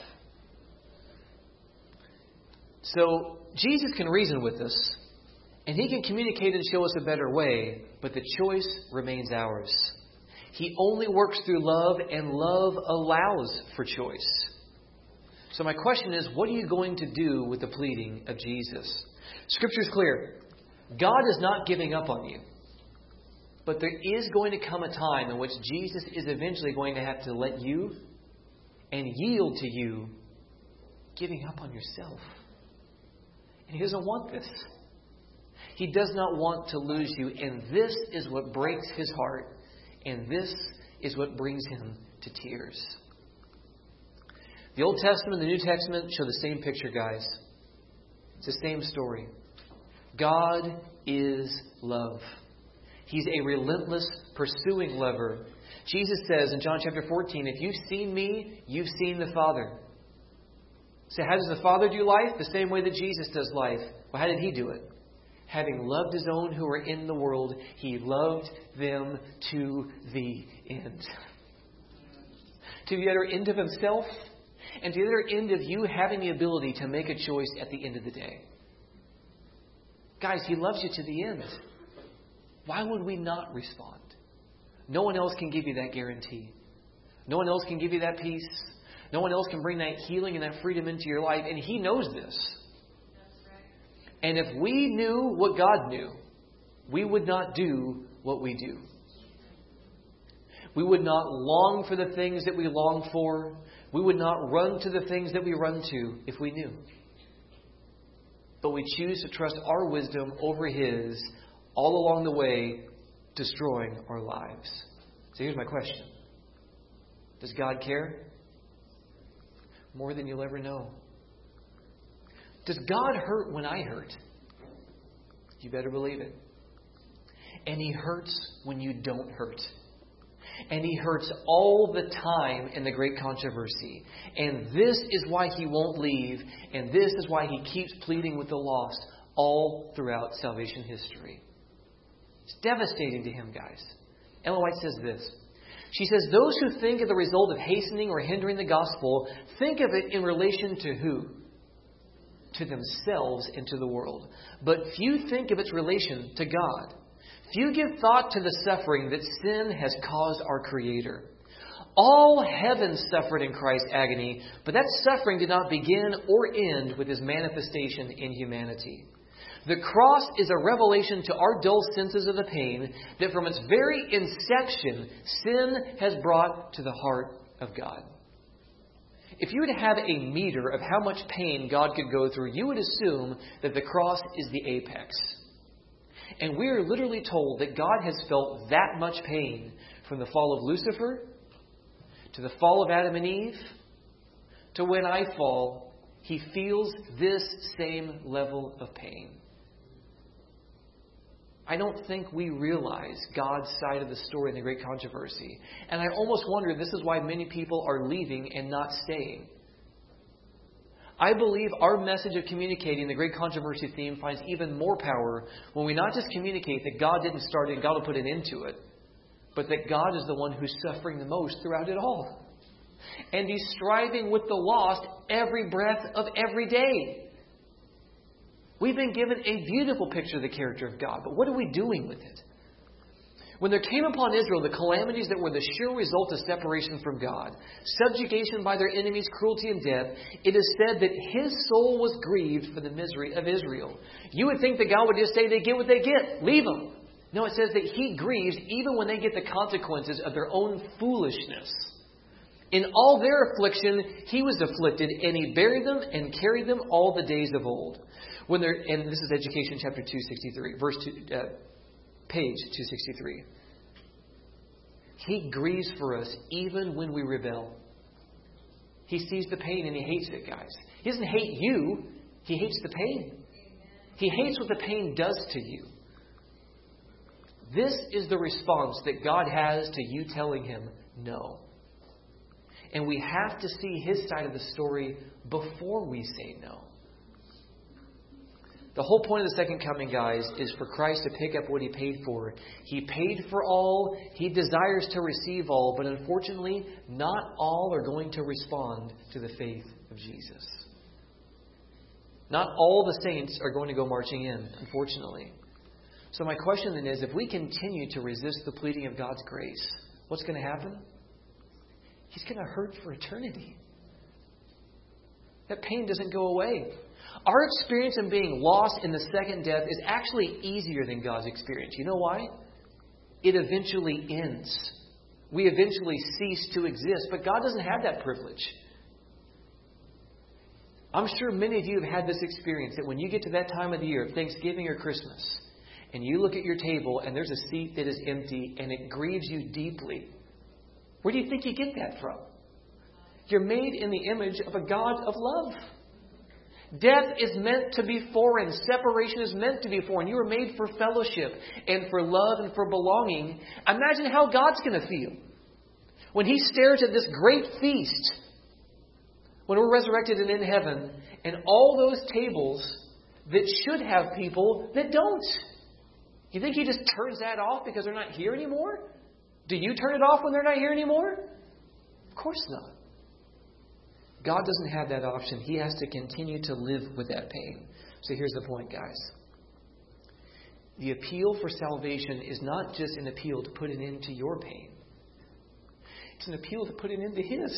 A: So Jesus can reason with us, and He can communicate and show us a better way, but the choice remains ours. He only works through love, and love allows for choice. So my question is, what are you going to do with the pleading of Jesus? Scripture is clear. God is not giving up on you. But there is going to come a time in which Jesus is eventually going to have to let you and yield to you giving up on yourself. And He doesn't want this. He does not want to lose you. And this is what breaks His heart. And this is what brings Him to tears. The Old Testament and the New Testament show the same picture, guys. It's the same story. God is love. He's a relentless, pursuing lover. Jesus says in John chapter fourteen, if you've seen me, you've seen the Father. So how does the Father do life? The same way that Jesus does life. Well, how did He do it? Having loved His own who are in the world, He loved them to the end. To the utter end of Himself, and to the utter end of you having the ability to make a choice at the end of the day. Guys, He loves you to the end. Why would we not respond? No one else can give you that guarantee. No one else can give you that peace. No one else can bring that healing and that freedom into your life. And He knows this. And if we knew what God knew, we would not do what we do. We would not long for the things that we long for. We would not run to the things that we run to if we knew. But we choose to trust our wisdom over His, all along the way, destroying our lives. So here's my question. Does God care? More than you'll ever know. Does God hurt when I hurt? You better believe it. And He hurts when you don't hurt. And He hurts all the time in the great controversy. And this is why He won't leave. And this is why He keeps pleading with the lost all throughout salvation history. It's devastating to Him, guys. Ellen White says this. She says, those who think of the result of hastening or hindering the gospel, think of it in relation to who? To themselves and to the world. But few think of its relation to God. Few give thought to the suffering that sin has caused our Creator. All heaven suffered in Christ's agony, but that suffering did not begin or end with His manifestation in humanity. The cross is a revelation to our dull senses of the pain that from its very inception, sin has brought to the heart of God. If you were to have a meter of how much pain God could go through, you would assume that the cross is the apex. And we are literally told that God has felt that much pain from the fall of Lucifer to the fall of Adam and Eve to when I fall. He feels this same level of pain. I don't think we realize God's side of the story in the great controversy. And I almost wonder this is why many people are leaving and not staying. I believe our message of communicating the great controversy theme finds even more power when we not just communicate that God didn't start it and God will put an end to it, but that God is the one who's suffering the most throughout it all. And He's striving with the lost every breath of every day. We've been given a beautiful picture of the character of God, but what are we doing with it? When there came upon Israel the calamities that were the sure result of separation from God, subjugation by their enemies, cruelty and death, it is said that His soul was grieved for the misery of Israel. You would think that God would just say they get what they get. Leave them. No, it says that He grieves even when they get the consequences of their own foolishness. In all their affliction, He was afflicted, and He buried them and carried them all the days of old. When they're, and this is Education chapter two sixty-three, verse two, uh, page two sixty-three. He grieves for us even when we rebel. He sees the pain and He hates it, guys. He doesn't hate you. He hates the pain. He hates what the pain does to you. This is the response that God has to you telling Him no. And we have to see His side of the story before we say no. The whole point of the second coming, guys, is for Christ to pick up what He paid for. He paid for all. He desires to receive all. But unfortunately, not all are going to respond to the faith of Jesus. Not all the saints are going to go marching in, unfortunately. So my question then is, if we continue to resist the pleading of God's grace, what's going to happen? He's going to hurt for eternity. That pain doesn't go away. Our experience in being lost in the second death is actually easier than God's experience. You know why? It eventually ends. We eventually cease to exist. But God doesn't have that privilege. I'm sure many of you have had this experience that when you get to that time of the year, Thanksgiving or Christmas, and you look at your table and there's a seat that is empty and it grieves you deeply. Where do you think you get that from? You're made in the image of a God of love. Death is meant to be foreign. Separation is meant to be foreign. You were made for fellowship and for love and for belonging. Imagine how God's going to feel when He stares at this great feast when we're resurrected and in heaven, and all those tables that should have people that don't. You think He just turns that off because they're not here anymore? Do you turn it off when they're not here anymore? Of course not. God doesn't have that option. He has to continue to live with that pain. So here's the point, guys. The appeal for salvation is not just an appeal to put an end to your pain. It's an appeal to put an end to His.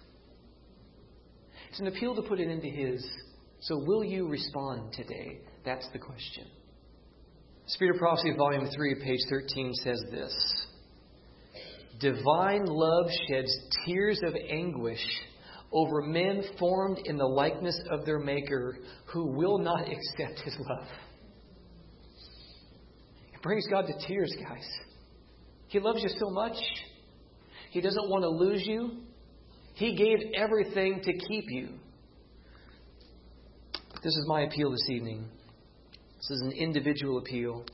A: It's an appeal to put an end to His. So will you respond today? That's the question. Spirit of Prophecy, Volume three, page thirteen says this. Divine love sheds tears of anguish over men formed in the likeness of their Maker who will not accept His love. It brings God to tears, guys. He loves you so much. He doesn't want to lose you. He gave everything to keep you. This is my appeal this evening. This is an individual appeal.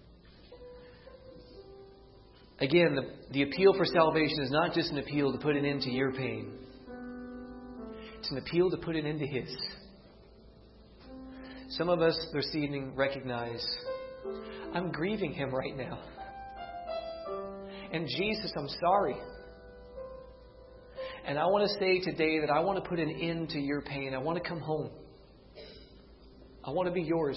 A: Again, the, the appeal for salvation is not just an appeal to put an end to your pain. It's an appeal to put an end to His. Some of us this evening recognize, I'm grieving Him right now. And Jesus, I'm sorry. And I want to say today that I want to put an end to your pain. I want to come home. I want to be yours.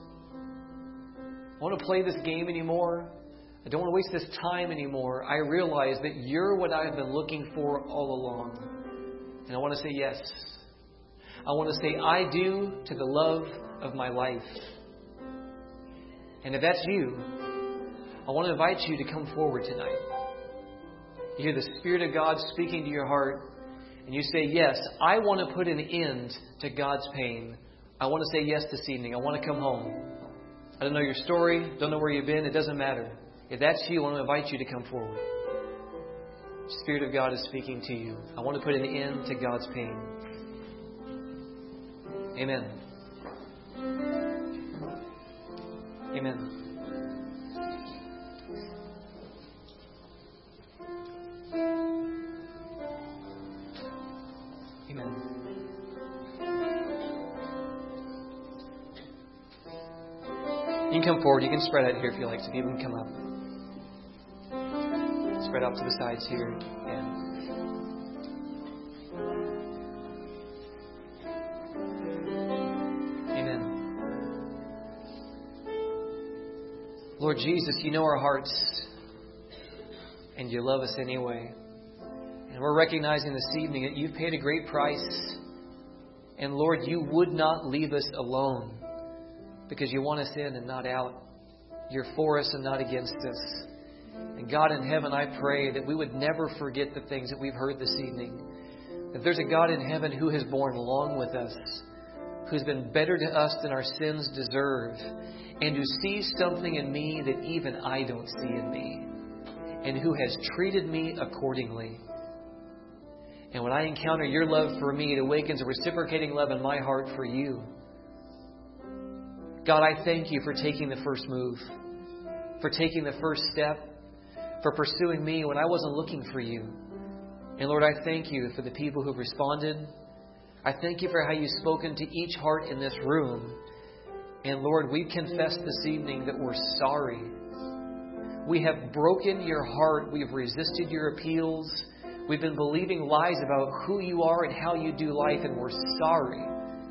A: I want to play this game anymore. I don't want to waste this time anymore. I realize that you're what I've been looking for all along. And I want to say yes. I want to say I do to the love of my life. And if that's you, I want to invite you to come forward tonight. You hear the Spirit of God speaking to your heart, and you say, yes, I want to put an end to God's pain. I want to say yes this evening. I want to come home. I don't know your story, don't know where you've been. It doesn't matter. If that's you, I want to invite you to come forward. The Spirit of God is speaking to you. I want to put an end to God's pain. Amen. Amen. Amen. You can come forward. You can spread out here if you like to. People can come up. Spread out to the sides here. Yeah. Amen. Lord Jesus, you know our hearts. And you love us anyway. And we're recognizing this evening that you've paid a great price. And Lord, you would not leave us alone. Because you want us in and not out. You're for us and not against us. And God in heaven, I pray that we would never forget the things that we've heard this evening. That there's a God in heaven who has borne along with us. Who's been better to us than our sins deserve. And who sees something in me that even I don't see in me. And who has treated me accordingly. And when I encounter your love for me, it awakens a reciprocating love in my heart for you. God, I thank you for taking the first move, for taking the first step, for pursuing me when I wasn't looking for you. And Lord, I thank you for the people who've responded. I thank you for how you've spoken to each heart in this room. And Lord, we confess this evening that we're sorry. We have broken your heart. We've resisted your appeals. We've been believing lies about who you are and how you do life, and we're sorry.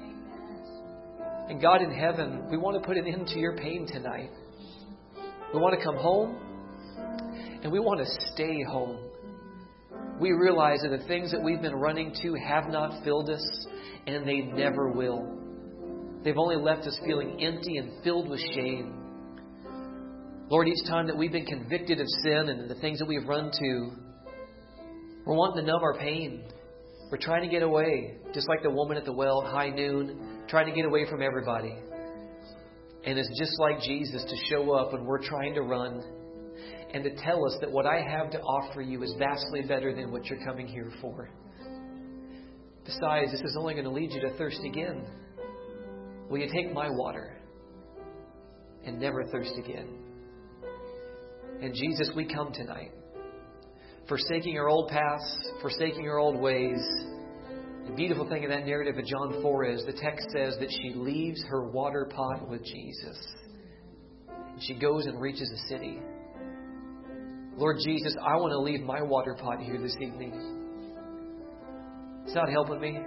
A: And God in heaven, we want to put an end to your pain tonight. We want to come home, and we want to stay home. We realize that the things that we've been running to have not filled us, and they never will. They've only left us feeling empty and filled with shame. Lord, each time that we've been convicted of sin and the things that we've run to, we're wanting to numb our pain. We're trying to get away, just like the woman at the well at high noon, trying to get away from everybody. And it's just like Jesus to show up when we're trying to run and to tell us that what I have to offer you is vastly better than what you're coming here for. Besides, this is only going to lead you to thirst again. Will you take my water and never thirst again? And Jesus, we come tonight, forsaking our old paths, forsaking our old ways. The beautiful thing in that narrative of John four is the text says that she leaves her water pot with Jesus. And she goes and reaches a city. Lord Jesus, I want to leave my water pot here this evening. It's not helping me.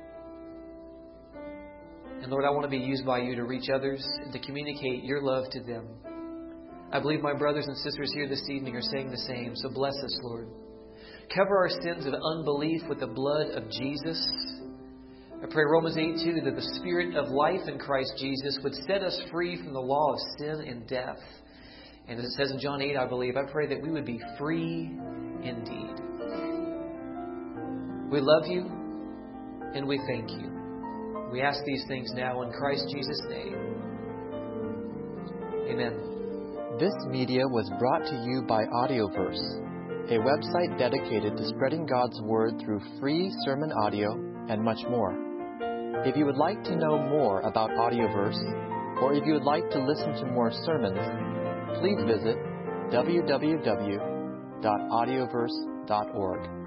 A: And Lord, I want to be used by you to reach others and to communicate your love to them. I believe my brothers and sisters here this evening are saying the same. So bless us, Lord. Cover our sins of unbelief with the blood of Jesus. I pray Romans eight two that the Spirit of life in Christ Jesus would set us free from the law of sin and death. And as it says in John eight, I believe, I pray that we would be free indeed. We love you. and we thank you. We ask these things now in Christ Jesus' name. Amen.
C: This media was brought to you by Audioverse, a website dedicated to spreading God's Word through free sermon audio and much more. If you would like to know more about Audioverse, or if you would like to listen to more sermons, please visit w w w dot audioverse dot org.